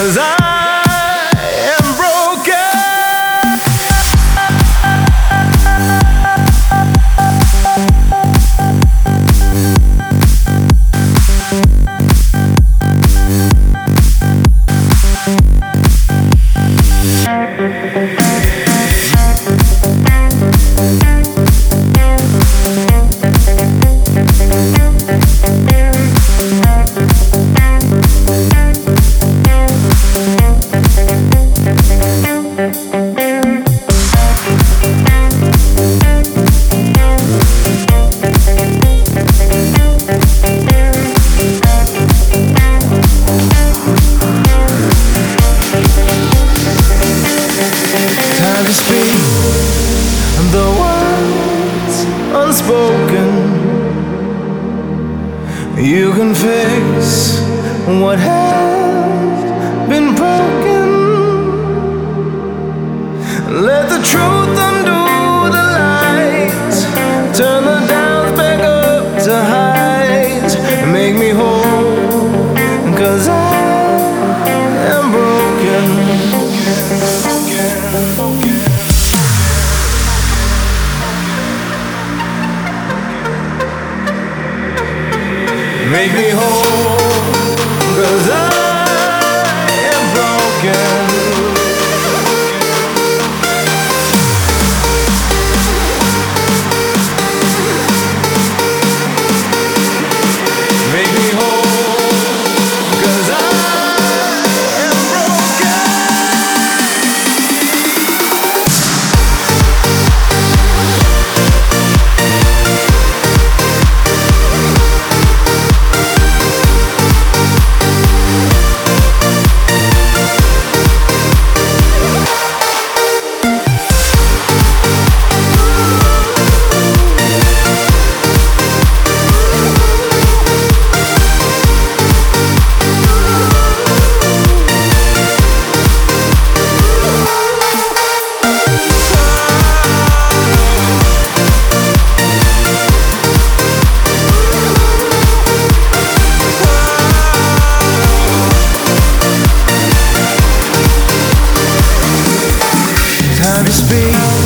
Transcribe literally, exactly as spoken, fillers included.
'cause I am broken. Time to speak the words unspoken. You can fix what has been broken. Let the truth undo the lies. Turn the downs back up to highs. Make me whole, 'cause I am broken. Make me whole, 'cause I am broken. Make me whole, 'cause I am broken. Time to speak